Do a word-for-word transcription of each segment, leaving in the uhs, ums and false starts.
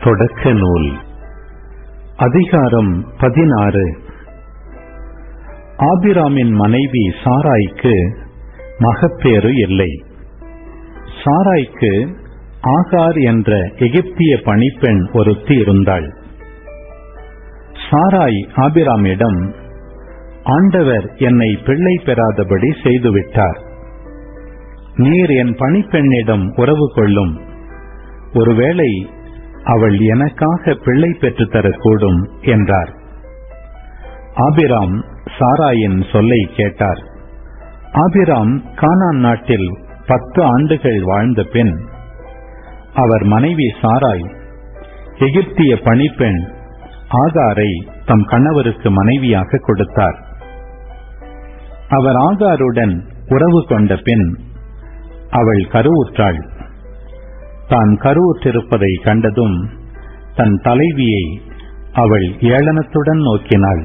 தொடக்க நூல் அதிகாரம் பதினாறு. ஆபிராமின் மனைவி சாராய்க்கு மகப்பேறு இல்லை. சாராய்க்கு ஆகார் என்ற எகிப்திய பணிப்பெண் ஒருத்தி இருந்தாள். சாராய் ஆபிராமிடம், ஆண்டவர் என்னை பிள்ளை பெறாதபடி செய்துவிட்டார். நீர் என் பணிப்பெண்ணிடம் உறவு கொள்ளும். ஒருவேளை அவள் எனக்காக பிள்ளை பெற்றுத்தரக்கூடும் என்றார். ஆபிராம் சாராயின் சொல்லை கேட்டார். ஆபிராம் கானான் நாட்டில் பத்து ஆண்டுகள் வாழ்ந்த பின் அவர் மனைவி சாராய் எகிப்திய பணிப்பெண் ஆகாரை தம் கணவருக்கு மனைவியாக கொடுத்தார். அவர் ஆகாருடன் உறவு கொண்ட பின் அவள் கருவுற்றாள். தான் கருவுற்றிருப்பதை கண்டதும் தன் தலைவியை அவள் ஏளனத்துடன் நோக்கினாள்.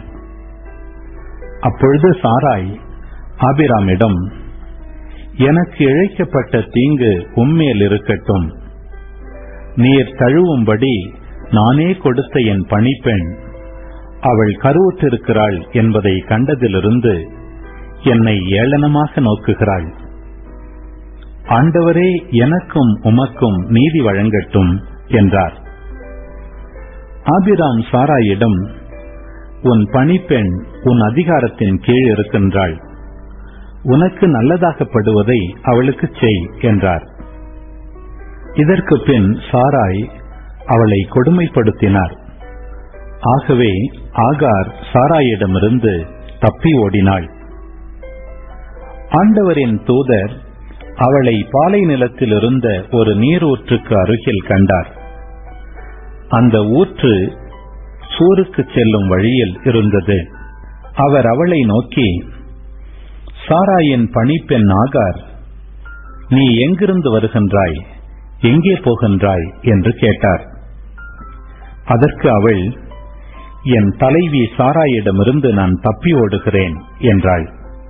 அப்பொழுது சாராய் ஆபிராமிடம், எனக்கு இழைக்கப்பட்ட தீங்கு உம்மேல் இருக்கட்டும். நீர் தழுவும்படி நானே கொடுத்த என் பணிப்பெண் அவள் கருவுற்றிருக்கிறாள் என்பதை கண்டதிலிருந்து என்னை ஏளனமாக நோக்குகிறாள். ஆண்டவரே எனக்கும் உமக்கும் நீதி வழங்கட்டும் என்றார். ஆபிராம் சாராயிடம், உன் பணிப்பெண் உன் அதிகாரத்தின் கீழ் இருக்கின்றாள். உனக்கு நல்லதாகப்படுவதை அவளுக்கு செய் என்றார். இதற்கு பின் சாராய் அவளை கொடுமைப்படுத்தினார். ஆகவே ஆகார் சாராயிடமிருந்து தப்பி ஓடினாள். ஆண்டவரின் தூதர் அவளை பாலை நிலத்தில் இருந்த ஒரு நீரூற்றுக்கு அருகில் கண்டார். அந்த ஊற்று சூருக்கு செல்லும் வழியில் இருந்தது. அவர் அவளை நோக்கி, சாராயின் பணிப்பெண் ஆகார், நீ எங்கிருந்து வருகின்றாய், எங்கே போகின்றாய் என்று கேட்டார். அதற்கு அவள், என் தலைவி சாராயிடமிருந்து நான் தப்பி ஓடுகிறேன் என்றாள்.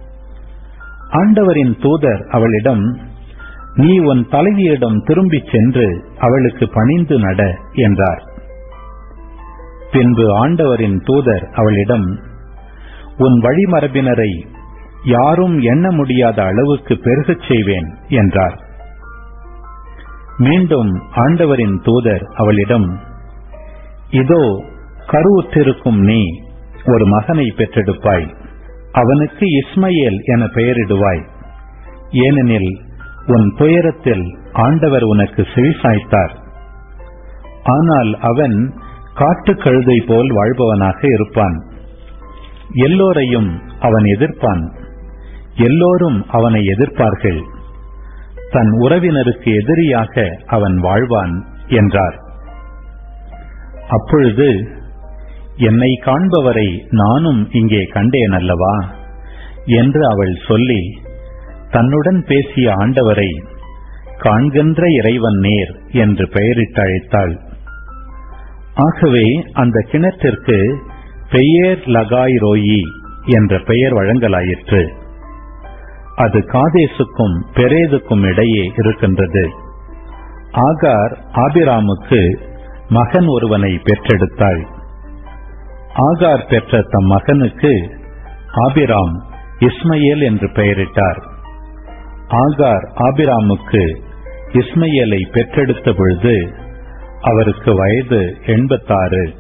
ஆண்டவரின் தூதர் அவளிடம், நீ உன் தலைவியிடம் திரும்பிச் சென்று அவளுக்கு பணிந்து நட என்றார். பின்பு ஆண்டவரின் தூதர் அவளிடம், உன் வழிமரபினரை யாரும் எண்ண முடியாத அளவுக்கு பெருகச் செய்வேன் என்றார். மீண்டும் ஆண்டவரின் தூதர் அவளிடம், இதோ கருவுற்றிருக்கும் நீ ஒரு மகனை பெற்றெடுப்பாய். அவனுக்கு இஸ்மயேல் என பெயரிடுவாய். ஏனெனில் உன் துயரத்தில் ஆண்டவர் உனக்கு செவிசாய்த்தார். ஆனால் அவன் காட்டுக் கழுதை போல் வாழ்பவனாக இருப்பான். எல்லோரையும் அவன் எதிர்ப்பான். எல்லோரும் அவனை எதிர்ப்பார்கள். தன் உறவினருக்கு எதிரியாக அவன் வாழ்வான் என்றார். அப்பொழுது, என்னை காண்பவரை நானும் இங்கே கண்டேன் அல்லவா என்று அவள் சொல்லி தன்னுடன் பேசிய ஆண்டவரை காண்கின்ற இறைவன் நேர் என்று பெயரிட்டு அழைத்தாள். ஆகவே அந்த கிணற்றிற்கு பெயர் லகாய் ரோயி என்ற பெயர் வழங்கலாயிற்று. அது காதேசுக்கும் பெரேதுக்கும் இடையே இருக்கின்றது. ஆகார் ஆபிராமுக்கு மகன் ஒருவனை பெற்றெடுத்தாள். ஆகார் பெற்ற தம் மகனுக்கு ஆபிராம் இஸ்மயேல் என்று பெயரிட்டார். ஆகார் ஆபிராமுக்கு இஸ்மயேலை பெற்றெடுத்த பொழுது அவருக்கு வயது எண்பத்தாறு.